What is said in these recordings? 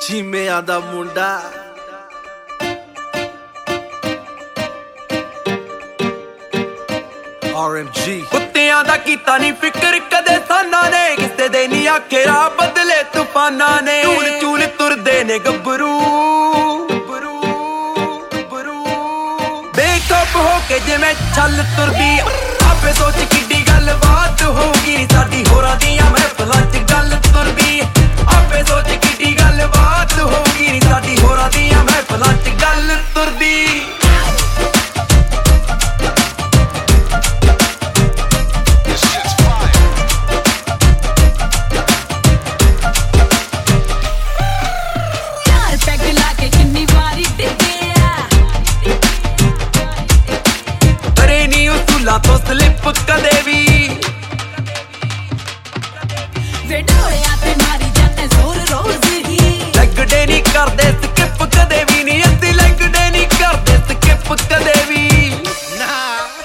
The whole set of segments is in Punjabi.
ਚੀਮਿਆਂ ਦਾ ਮੁੰਡਾ RMG ਕੁੱਤਿਆਂ ਦਾ ਕੀਤਾ ਨਹੀਂ ਫਿਕਰ ਕਦੇ ਸਾਨਾ ਨੇ ਕਿਸੇ ਦੇ ਨਹੀਂ ਆਖੇ ਰਾਹ ਬਦਲੇ ਤੂਫਾਨਾਂ ਨੇ ਚੂਲ ਚੂਲ ਤੁਰਦੇ ਨੇ ਗੱਭਰੂ ਬੇਖੌਫ ਹੋ ਕੇ ਜਿਵੇਂ ਛੱਲ ਤੁਰਦੀ ਆਪੇ ਸੋਚ ਕਿੱਡੀ ਗੱਲ ਬਾਤ ਹੋਊਗੀ ਸਾਡੀ ਹੋਰਾਂ ਦੀਆਂ ਮਹਿਫਲਾਂ 'ਚ ਗੱਲ ਤੁਰਦੀ ਆਪੇ ਸੋਚ ਕਿੱਡੀ ਗੱਲ ਬਾਤ ਹੋਊਗੀ ਸਾਡੀ ਹੋਰਾਂ ਦੀਆਂ ਮਹਿਫਲਾਂ 'ਚ ਗੱਲ ਤੁਰਦੀ ਤੋਂ ਸਲਿੱਪ ਕਦੇ ਵੀ ਵੇ ਢੋਲਿਆਂ ਤੇ ਮਾਰੀ ਜਾਂਦੇ ਜ਼ੋਰ ਰੋਜ਼ ਹੀ ਲੱਗਦੇ ਨਹੀਂ ਕਰਦੇ ਸਕਿਪ ਕਦੇ ਵੀ ਨਹੀਂ ਅਸੀਂ ਲੱਗਦੇ ਨਹੀਂ ਕਰਦੇ ਸਕਿਪ ਕਦੇ ਵੀ ਨਾ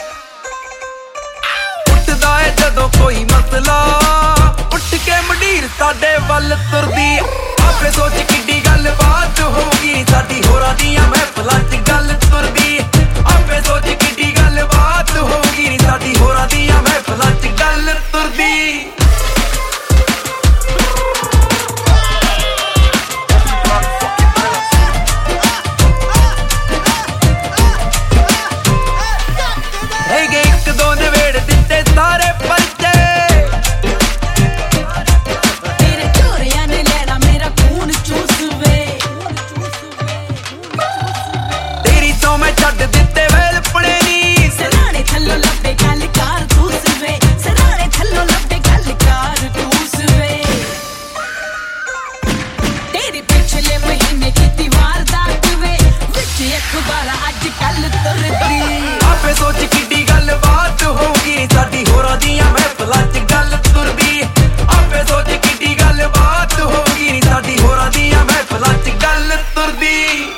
ਉੱਠਦਾ ਏ ਜਦੋਂ ਕੋਈ ਮਸਲਾ ਉੱਠ ਕੇ ਮੰਡੀਰ ਸਾਡੇ ਵੱਲ ਤੁਰਦੀ ਆਪੇ ਸੋਚ ਕਿੱਡੀ ਗੱਲ ਬਾਤ ਹੋਊਗੀ ਸਾਡੀ ਹੋਰਾਂ ਦੀਆਂ ਮਹਿਫਲਾਂ 'ਚ ਗੱਲ ਤੁਰਦੀ ਆਪੇ ਸੋਚ ਕਿੱਡੀ ਗੱਲ ਬਾਤ ਹੋਊਗੀ ਸਾਡੀ ਹੋਰਾਂ ਦੀਆਂ ਮਹਿਫਲਾਂ 'ਚ ਗੱਲ ਤੁਰਦੀ ਹੈਗੇ ਇੱਕ ਦੋ ਨਵੇੜ ਦਿੱਤੇ ਸਾਰੇ ਪਰਚੇ ਤੇਰੇ ਝੋਰਿਆਂ ਨੇ ਲੈਣਾ ਮੇਰਾ ਖੂਨ ਚੂਸਵੇ ਤੇਰੀ ਤੋਂ ਮੈਂ ਛੱਡ ਦਿੱਤੇ ਵੇਲ ਪੜੇ ਨੀ ਸਰਾਣੇ ਥੱਲੋਂ ਲੱਭੇ ਗੱਲ ਕਾਰ ਦੂਸਵੇ ਸਰਾਣੇ ਥੱਲੋਂ ਲੱਭੇ ਗੱਲ ਕਾਰ ਦੂਸਵੇ ਤੇਰੀ ਪਿਛਲੇ ਮਹੀਨੇ ਕੀਤੀ ਵਾਰਦਾਤ ਵੇ ਵਿੱਚ ਅਖਬਾਰਾਂ ਅੱਜ ਕੱਲ ਤੁਰਦੀ ਆਪੇ ਸੋਚ ਕਿੱਡੀ ਗੱਲ ਬਾਤ ਹੋਊਗੀ ਸਾਡੀ ਹੋਰਾਂ ਦੀਆਂ ਮਹਿਫਲਾਂ 'ਚ ਗੱਲ ਤੁਰਦੀ ਆਪੇ ਸੋਚ ਕਿੱਡੀ ਗੱਲ ਬਾਤ ਹੋਊਗੀ ਸਾਡੀ ਹੋਰਾਂ ਦੀਆਂ ਮਹਿਫਲਾਂ 'ਚ ਗੱਲ ਤੁਰਦੀ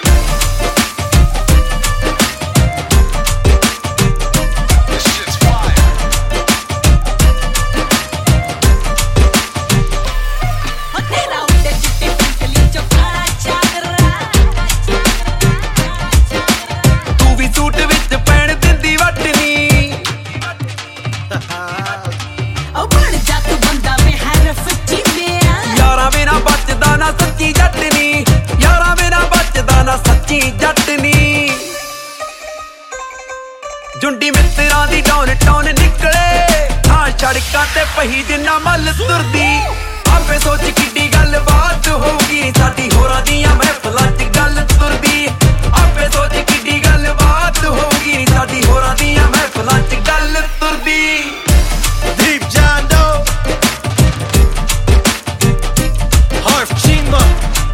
ਜੁੰਡੀ ਮਿੱਤਰਾਂ ਦੀ ਡਾਊਨ ਨਿਕਲੇ ਹਾਂ ਸੜਕਾਂ ਤੇ ਪਹੀ ਜਿੰਨਾ ਮੱਲ ਤੁਰਦੀ ਆਪੇ ਸੋਚ ਕਿੱਡੀ ਗੱਲ ਬਾਤ ਹੋਊਗੀ ਸਾਡੀ ਹੋਰਾਂ ਦੀਆਂ ਮਹਿਫਲਾਂ 'ਚ ਗੱਲ ਤੁਰਦੀ ਆਪੇ ਸੋਚ ਕਿੱਡੀ ਗੱਲ ਬਾਤ ਹੋਊਗੀ ਸਾਡੀ ਹੋਰਾਂ ਦੀਆਂ ਮਹਿਫਲਾਂ 'ਚ ਗੱਲ ਤੁਰਦੀ Deep Jando Harf Chima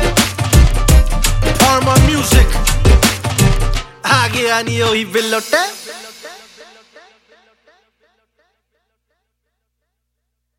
Parma Music ਆ ਗਿਆ ਨੀ ਉਹੀ ਬਿੱਲੋਟੇ